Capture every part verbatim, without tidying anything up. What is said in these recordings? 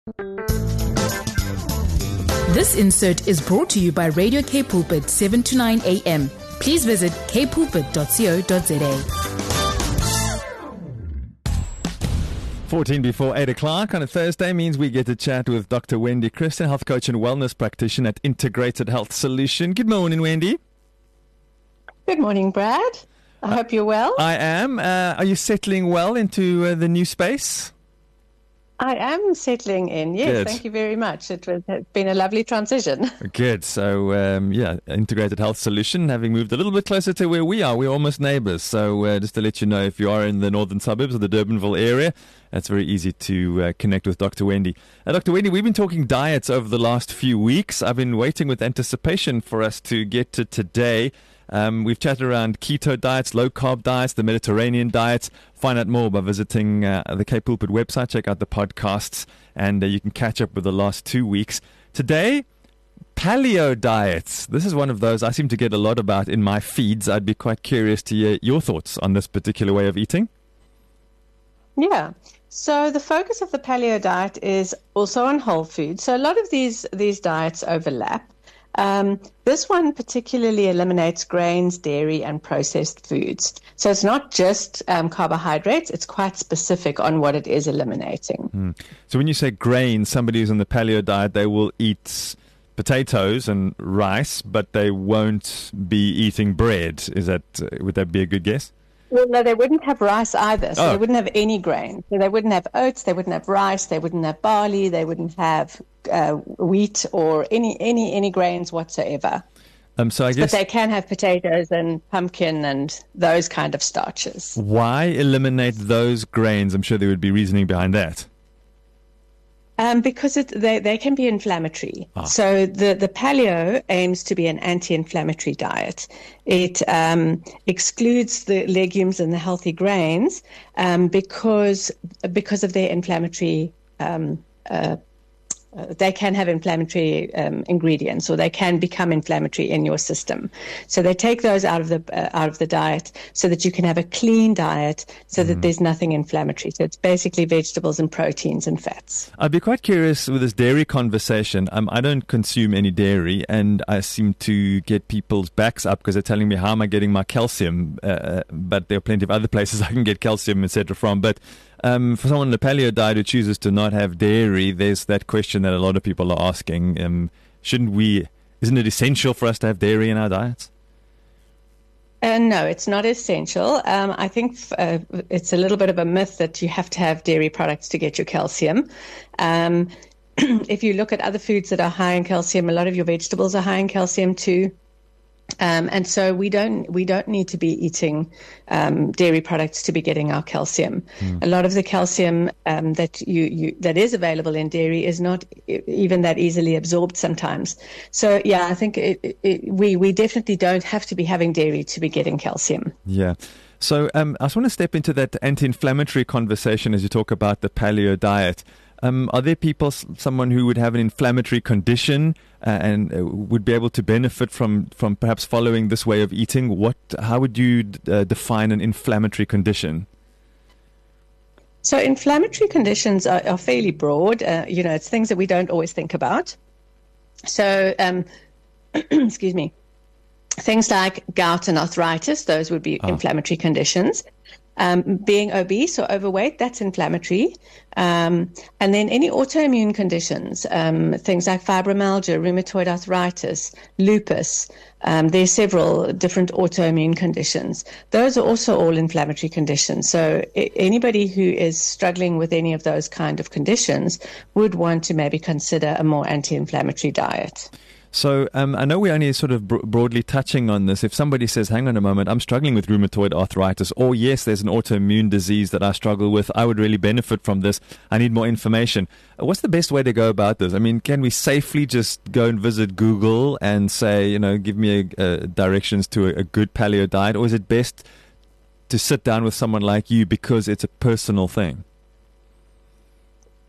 This insert is brought to you by Radio K Pulpit, seven to nine a.m. Please visit k pulpit dot co dot za. fourteen before eight o'clock on a Thursday means we get to chat with Doctor Wendy Christian, health coach and wellness practitioner at Integrated Health Solution. Good morning, Wendy. Good morning, Brad. I uh, hope you're well. I am. Uh, are you settling well into uh, the new space? I am settling in, yes. Good. Thank you very much. It was, it's been a lovely transition. Good. So, um, yeah, Integrated Health Solution, having moved a little bit closer to where we are. We're almost neighbours. So, uh, just to let you know, if you are in the northern suburbs of the Durbanville area, it's very easy to uh, connect with Doctor Wendy. Uh, Doctor Wendy, we've been talking diets over the last few weeks. I've been waiting with anticipation for us to get to today. Um, we've chatted around keto diets, low-carb diets, the Mediterranean diets. Find out more by visiting uh, the K Pulpit website. Check out the podcasts, and uh, you can catch up with the last two weeks. Today, paleo diets. This is one of those I seem to get a lot about in my feeds. I'd be quite curious to hear your thoughts on this particular way of eating. Yeah. So the focus of the paleo diet is also on whole food. So a lot of these, these diets overlap. Um, this one particularly eliminates grains, dairy, and processed foods. So it's not just um, carbohydrates, it's quite specific on what it is eliminating. Mm. So when you say grains, somebody who's on the paleo diet, they will eat potatoes and rice, but they won't be eating bread. Is that, uh, would that be a good guess? Well, no, they wouldn't have rice either. So oh. they wouldn't have any grain. So they wouldn't have oats, they wouldn't have rice, they wouldn't have barley, they wouldn't have uh, wheat or any, any, any grains whatsoever. Um, so I guess, but they can have potatoes and pumpkin and those kind of starches. Why eliminate those grains? I'm sure there would be reasoning behind that. Um, because it, they, they can be inflammatory. Ah. So the, the paleo aims to be an anti-inflammatory diet. It um, excludes the legumes and the healthy grains um, because because of their inflammatory um, uh, Uh, they can have inflammatory um, ingredients, or they can become inflammatory in your system. So they take those out of the uh, out of the diet so that you can have a clean diet, so mm. that there's nothing inflammatory. So it's basically vegetables and proteins and fats. I'd be quite curious with this dairy conversation. Um, I don't consume any dairy, and I seem to get people's backs up because they're telling me, how am I getting my calcium? Uh, but there are plenty of other places I can get calcium, et cetera from. But Um, for someone on the paleo diet who chooses to not have dairy, there's that question that a lot of people are asking. Um, shouldn't we, isn't it essential for us to have dairy in our diets? Uh, no, it's not essential. Um, I think uh, it's a little bit of a myth that you have to have dairy products to get your calcium. Um, if you look at other foods that are high in calcium, a lot of your vegetables are high in calcium too. Um, and so we don't we don't need to be eating um, dairy products to be getting our calcium. Mm. A lot of the calcium um, that you, you that is available in dairy is not even that easily absorbed sometimes. So yeah, I think it, it, we we definitely don't have to be having dairy to be getting calcium. Yeah. So um, I just want to step into that anti-inflammatory conversation as you talk about the paleo diet. Um, are there people, someone who would have an inflammatory condition uh, and uh, would be able to benefit from, from perhaps following this way of eating? What, how would you uh, define an inflammatory condition? So inflammatory conditions are, are fairly broad. Uh, you know, it's things that we don't always think about. So, um, excuse me, things like gout and arthritis, those would be ah. inflammatory conditions. Um, being obese or overweight, that's inflammatory. Um, and then any autoimmune conditions, um, things like fibromyalgia, rheumatoid arthritis, lupus. Um, there's several different autoimmune conditions. Those are also all inflammatory conditions. So I- anybody who is struggling with any of those kind of conditions would want to maybe consider a more anti-inflammatory diet. So um, I know we're only sort of bro- broadly touching on this. If somebody says, hang on a moment, I'm struggling with rheumatoid arthritis, or yes, there's an autoimmune disease that I struggle with, I would really benefit from this, I need more information. What's the best way to go about this? I mean, can we safely just go and visit Google and say, you know, give me a, a directions to a, a good paleo diet, or is it best to sit down with someone like you because it's a personal thing?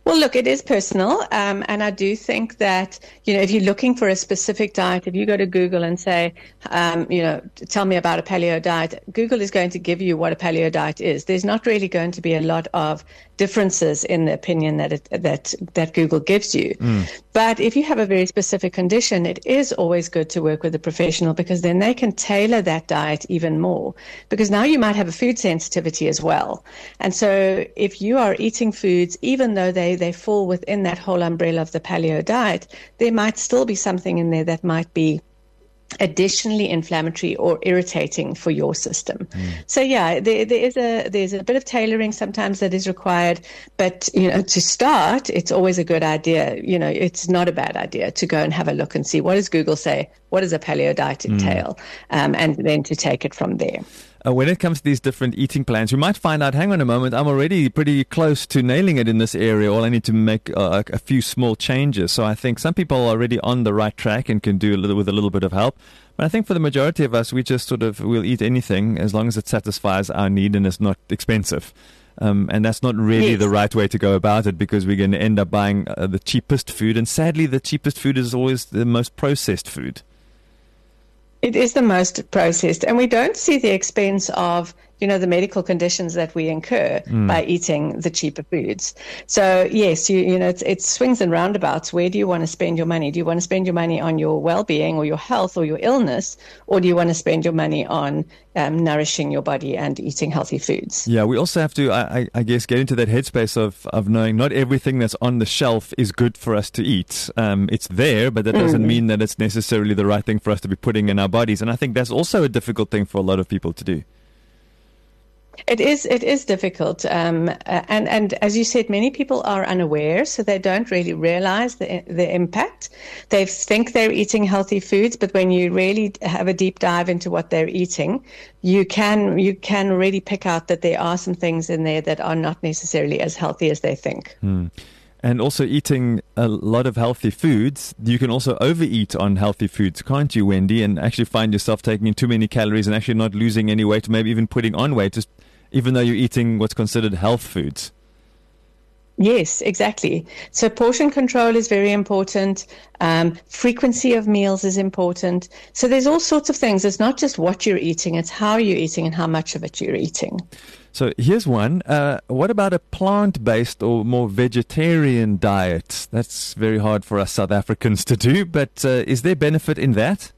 Well, look, it is personal, um, and I do think that, you know, if you're looking for a specific diet, if you go to Google and say, um, you know, tell me about a paleo diet, Google is going to give you what a paleo diet is. There's not really going to be a lot of differences in the opinion that it, that that Google gives you. Mm. But if you have a very specific condition, it is always good to work with a professional, because then they can tailor that diet even more. Because now you might have a food sensitivity as well. And so if you are eating foods, even though they, they fall within that whole umbrella of the paleo diet, there might still be something in there that might be additionally inflammatory or irritating for your system. Mm. So yeah, there, there is a there's a bit of tailoring sometimes that is required, but you know, to start, it's always a good idea. You know, it's not a bad idea to go and have a look and see, what does Google say, what does a paleo diet entail, mm. um, and then to take it from there. Uh, when it comes to these different eating plans, you might find out, hang on a moment, I'm already pretty close to nailing it in this area. All I need to make uh, a few small changes. So I think some people are already on the right track and can do a little with a little bit of help. But I think for the majority of us, we just sort of will eat anything as long as it satisfies our need and it's not expensive. Um, and that's not really yes. the right way to go about it, because we're going to end up buying uh, the cheapest food. And sadly, the cheapest food is always the most processed food. It is the most processed, and we don't see the expense of, you know, the medical conditions that we incur mm. by eating the cheaper foods. So yes, you you know, it's, it's swings and roundabouts. Where do you want to spend your money? Do you want to spend your money on your well-being or your health or your illness, or do you want to spend your money on um, nourishing your body and eating healthy foods? Yeah, we also have to, I, I guess, get into that headspace of, of knowing not everything that's on the shelf is good for us to eat. Um, it's there, but that doesn't mm. mean that it's necessarily the right thing for us to be putting in our bodies. And I think that's also a difficult thing for a lot of people to do. It is. It is difficult, um, and and as you said, many people are unaware, so they don't really realize the the impact. They think they're eating healthy foods, but when you really have a deep dive into what they're eating, you can you can really pick out that there are some things in there that are not necessarily as healthy as they think. Hmm. And also eating a lot of healthy foods, you can also overeat on healthy foods, can't you, Wendy? And actually find yourself taking in too many calories and actually not losing any weight, maybe even putting on weight, just even though you're eating what's considered health foods. Yes, exactly. So portion control is very important. Um, frequency of meals is important. So there's all sorts of things. It's not just what you're eating, it's how you're eating and how much of it you're eating. So here's one. Uh, what about a plant-based or more vegetarian diet? That's very hard for us South Africans to do, but uh, is there benefit in that?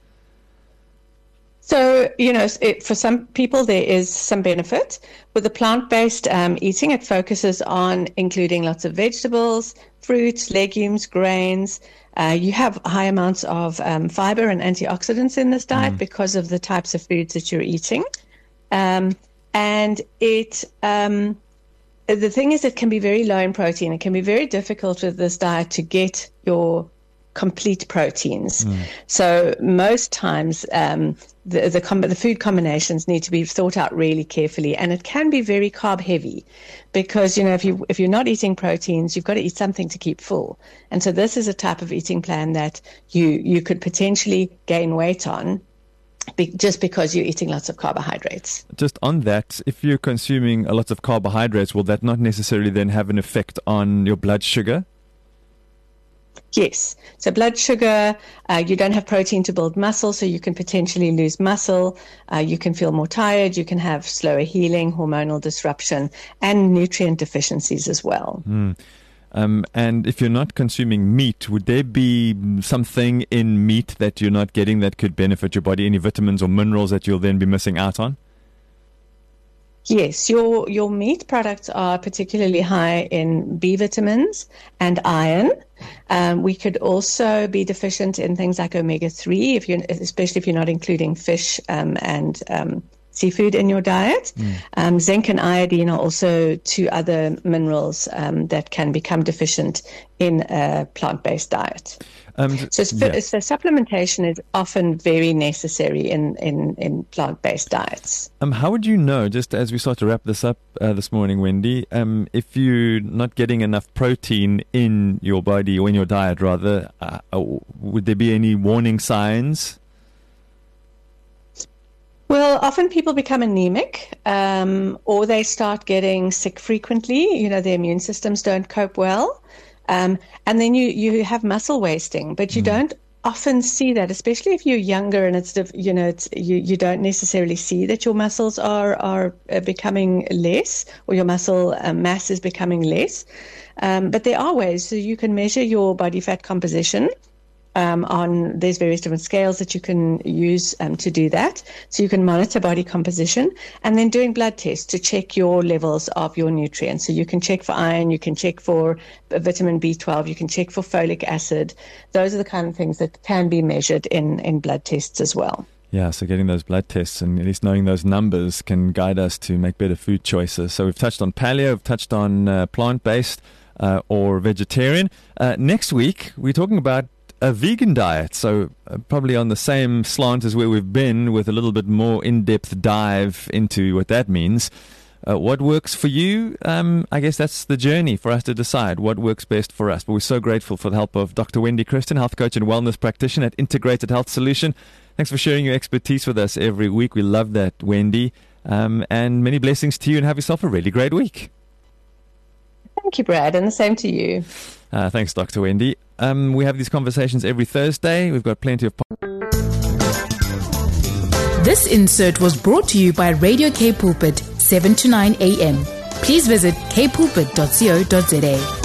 So, you know, it, for some people, there is some benefit. With the plant-based um, eating, it focuses on including lots of vegetables, fruits, legumes, grains. Uh, you have high amounts of um, fiber and antioxidants in this diet mm. because of the types of foods that you're eating. Um, and it, um, the thing is, it can be very low in protein. It can be very difficult with this diet to get your complete proteins. Mm. So most times um, the the, com- the food combinations need to be thought out really carefully, and it can be very carb heavy because, you know, if you if you're not eating proteins, you've got to eat something to keep full. And so this is a type of eating plan that you you could potentially gain weight on be, just because you're eating lots of carbohydrates. Just on that, if you're consuming a lot of carbohydrates, will that not necessarily then have an effect on your blood sugar? Yes. So blood sugar, uh, you don't have protein to build muscle, so you can potentially lose muscle. Uh, you can feel more tired. You can have slower healing, hormonal disruption, and nutrient deficiencies as well. Mm. Um, and if you're not consuming meat, would there be something in meat that you're not getting that could benefit your body? Any vitamins or minerals that you'll then be missing out on? Yes, your your meat products are particularly high in B vitamins and iron. Um, we could also be deficient in things like omega three, if you, especially if you're not including fish um, and um, seafood in your diet. Mm. Um, zinc and iodine are also two other minerals um, that can become deficient in a plant-based diet. Um, so, yeah. so supplementation is often very necessary in, in, in plant-based diets. Um, how would you know, just as we start to wrap this up uh, this morning, Wendy, um, if you're not getting enough protein in your body or in your diet, rather, uh, would there be any warning signs? Well, often people become anemic um, or they start getting sick frequently. You know, their immune systems don't cope well. Um, and then you, you have muscle wasting, but you mm. don't often see that, especially if you're younger and it's, you know, it's, you, you don't necessarily see that your muscles are, are becoming less, or your muscle um, mass is becoming less. Um, but there are ways, so you can measure your body fat composition. Um, on there's various different scales that you can use um, to do that. So you can monitor body composition, and then doing blood tests to check your levels of your nutrients. So you can check for iron, you can check for vitamin B twelve, you can check for folic acid. Those are the kind of things that can be measured in, in blood tests as well. Yeah, so getting those blood tests and at least knowing those numbers can guide us to make better food choices. So we've touched on paleo, we've touched on uh, plant-based uh, or vegetarian. Uh, next week, we're talking about a vegan diet, so uh, probably on the same slant as where we've been, with a little bit more in-depth dive into what that means. Uh, what works for you? Um, I guess that's the journey for us to decide what works best for us. But we're so grateful for the help of Doctor Wendy Christian, health coach and wellness practitioner at Integrated Health Solution. Thanks for sharing your expertise with us every week. We love that, Wendy. Um, and many blessings to you, and have yourself a really great week. Thank you, Brad, and the same to you. Uh, thanks, Doctor Wendy. Um, we have these conversations every Thursday. We've got plenty of... This insert was brought to you by Radio K Pulpit, seven to nine a.m. Please visit k pulpit dot co dot za.